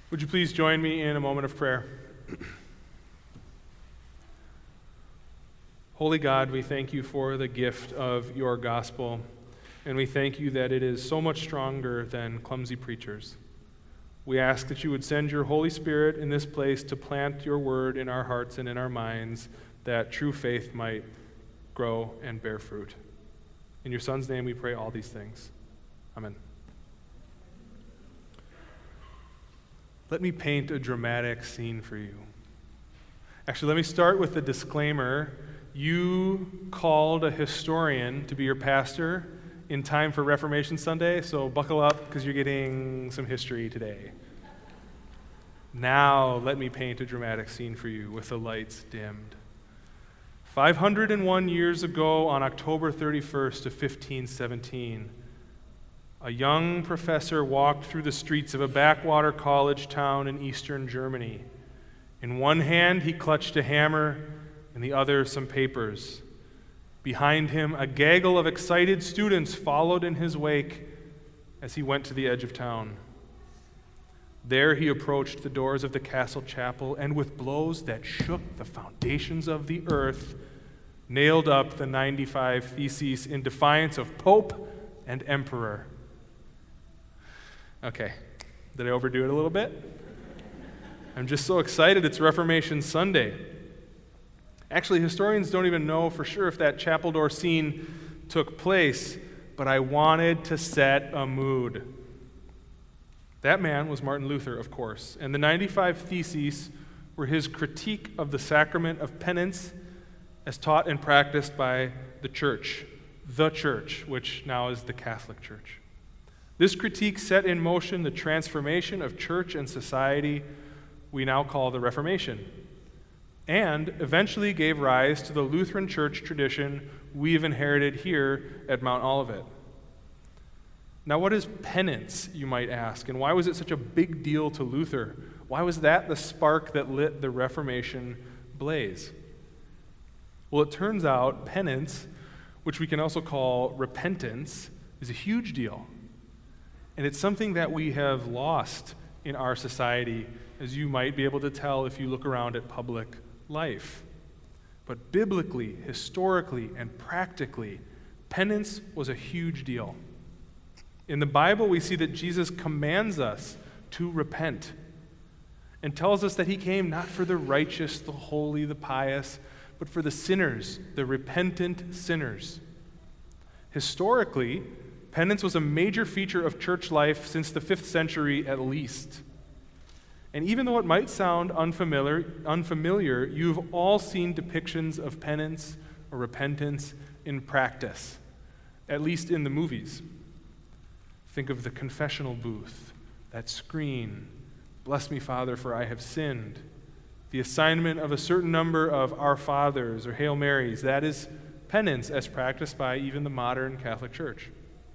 Would you please join me in a moment of prayer? Holy God, we thank you for the gift of your gospel, and we thank you that it is so much stronger than clumsy preachers. We ask that you would send your Holy Spirit in this place to plant your word in our hearts and in our minds, that true faith might grow and bear fruit. In your Son's name we pray all these things. Amen. Let me paint a dramatic scene for you. Actually, let me start with the disclaimer. You called a historian to be your pastor in time for Reformation Sunday, so buckle up because you're getting some history today. Now, let me paint a dramatic scene for you with the lights dimmed. 501 years ago, on October 31st of 1517, a young professor walked through the streets of a backwater college town in eastern Germany. In one hand, he clutched a hammer, in the other, some papers. Behind him, a gaggle of excited students followed in his wake as he went to the edge of town. There he approached the doors of the castle chapel, and with blows that shook the foundations of the earth, nailed up the 95 Theses in defiance of Pope and Emperor. Okay, did I overdo it a little bit? I'm just so excited it's Reformation Sunday. Actually, historians don't even know for sure if that chapel door scene took place, but I wanted to set a mood. That man was Martin Luther, of course, and the 95 Theses were his critique of the sacrament of penance as taught and practiced by the church, which now is the Catholic Church. This critique set in motion the transformation of church and society we now call the Reformation, and eventually gave rise to the Lutheran church tradition we've inherited here at Mount Olivet. Now, what is penance, you might ask, and why was it such a big deal to Luther? Why was that the spark that lit the Reformation blaze? Well, it turns out penance, which we can also call repentance, is a huge deal. And it's something that we have lost in our society, as you might be able to tell if you look around at public life. But biblically, historically, and practically, penance was a huge deal. In the Bible, we see that Jesus commands us to repent and tells us that he came not for the righteous, the holy, the pious, but for the sinners, the repentant sinners. Historically, penance was a major feature of church life since the 5th century at least. And even though it might sound unfamiliar, you've all seen depictions of penance or repentance in practice, at least in the movies. Think of the confessional booth, that screen, "Bless me, Father, for I have sinned." The assignment of a certain number of Our Fathers or Hail Marys, that is penance as practiced by even the modern Catholic Church.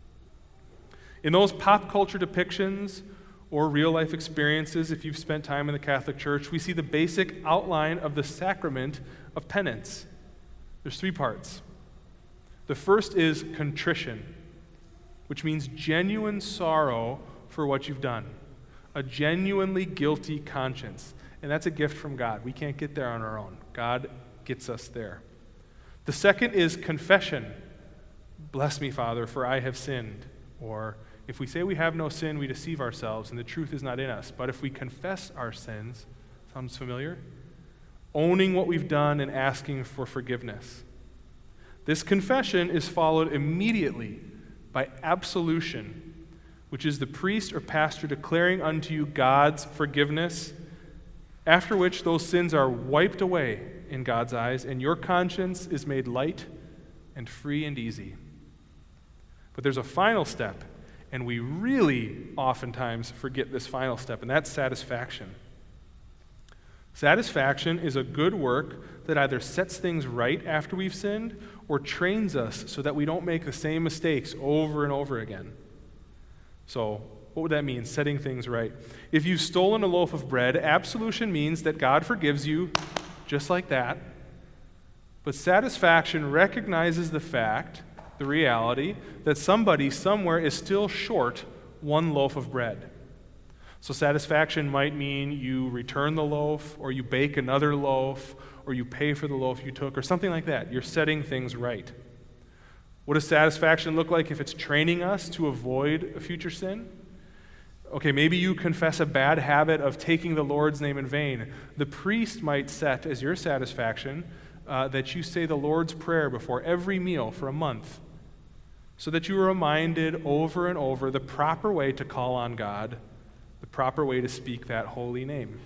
In those pop culture depictions or real-life experiences, if you've spent time in the Catholic Church, we see the basic outline of the sacrament of penance. There's 3 parts. The first is contrition, which means genuine sorrow for what you've done, a genuinely guilty conscience. And that's a gift from God. We can't get there on our own. God gets us there. The second is confession. "Bless me, Father, for I have sinned." Or, if we say we have no sin, we deceive ourselves and the truth is not in us. But if we confess our sins, sounds familiar? Owning what we've done and asking for forgiveness. This confession is followed immediately by absolution, which is the priest or pastor declaring unto you God's forgiveness, after which those sins are wiped away in God's eyes and your conscience is made light and free and easy. But there's a final step, and we really oftentimes forget this final step, and that's satisfaction. Satisfaction is a good work that either sets things right after we've sinned or trains us so that we don't make the same mistakes over and over again. So, what would that mean, setting things right? If you've stolen a loaf of bread, absolution means that God forgives you just like that. But satisfaction recognizes the fact, the reality, that somebody somewhere is still short one loaf of bread. So satisfaction might mean you return the loaf, or you bake another loaf, or you pay for the loaf you took, or something like that. You're setting things right. What does satisfaction look like if it's training us to avoid a future sin? Okay, maybe you confess a bad habit of taking the Lord's name in vain. The priest might set as your satisfaction that you say the Lord's Prayer before every meal for a month, so that you are reminded over and over the proper way to call on God, the proper way to speak that holy name.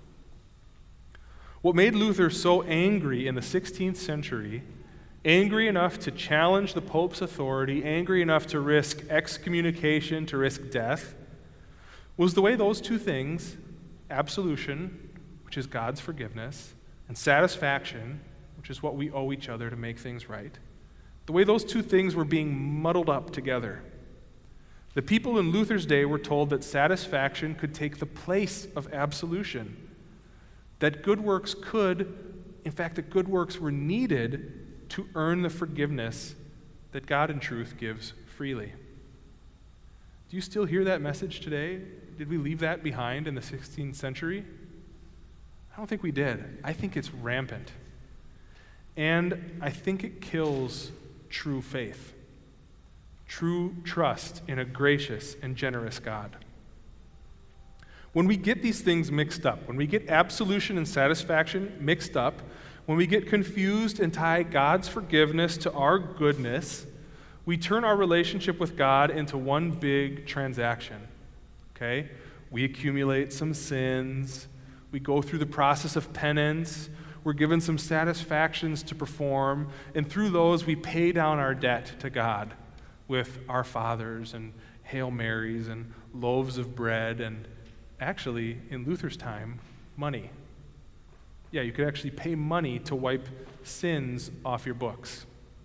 What made Luther so angry in the 16th century, angry enough to challenge the Pope's authority, angry enough to risk excommunication, to risk death, was the way those two things, absolution, which is God's forgiveness, and satisfaction, which is what we owe each other to make things right, the way those two things were being muddled up together. The people in Luther's day were told that satisfaction could take the place of absolution, that good works that good works were needed to earn the forgiveness that God in truth gives freely. Do you still hear that message today? Did we leave that behind in the 16th century? I don't think we did. I think it's rampant. And I think it kills true faith, true trust in a gracious and generous God. When we get these things mixed up, when we get absolution and satisfaction mixed up, when we get confused and tie God's forgiveness to our goodness, we turn our relationship with God into one big transaction. Okay? We accumulate some sins. We go through the process of penance. We're given some satisfactions to perform. And through those, we pay down our debt to God with Our Fathers and Hail Marys and loaves of bread and, actually, in Luther's time, money. Yeah, you could actually pay money to wipe sins off your books.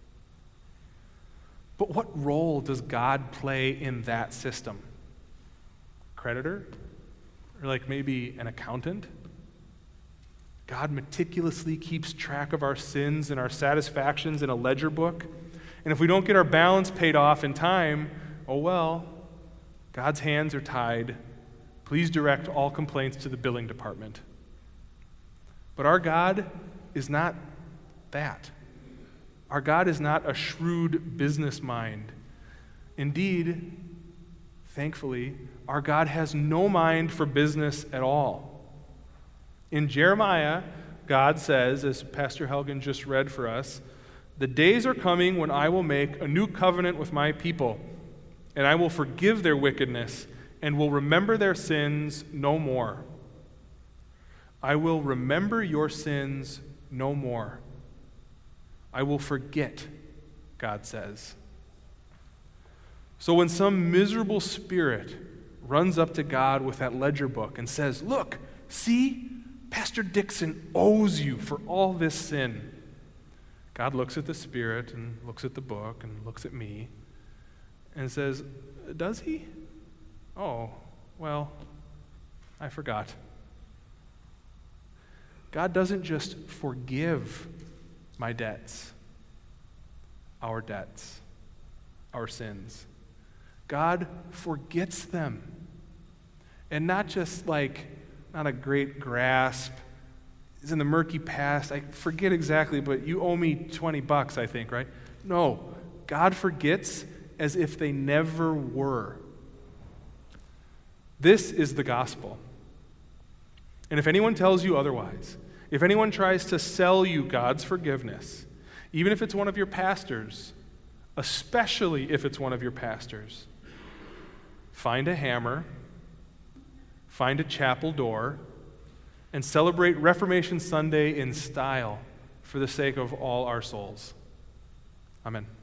But what role does God play in that system? Creditor? Or like maybe an accountant? God meticulously keeps track of our sins and our satisfactions in a ledger book. And if we don't get our balance paid off in time, oh well, God's hands are tied. Please direct all complaints to the billing department. But our God is not that. Our God is not a shrewd business mind. Indeed, thankfully, our God has no mind for business at all. In Jeremiah, God says, as Pastor Helgen just read for us, "The days are coming when I will make a new covenant with my people, and I will forgive their wickedness and will remember their sins no more." I will remember your sins no more. I will forget, God says. So when some miserable spirit runs up to God with that ledger book and says, "Look, see, Pastor Dixon owes you for all this sin," God looks at the spirit and looks at the book and looks at me and says, "Does he? Oh, well, I forgot." God doesn't just forgive my debts, our sins. God forgets them. And not just like, not a great grasp, it's in the murky past, I forget exactly, but you owe me $20, I think, right? No, God forgets as if they never were. This is the gospel. And if anyone tells you otherwise, if anyone tries to sell you God's forgiveness, even if it's one of your pastors, especially if it's one of your pastors, find a hammer, find a chapel door, and celebrate Reformation Sunday in style for the sake of all our souls. Amen.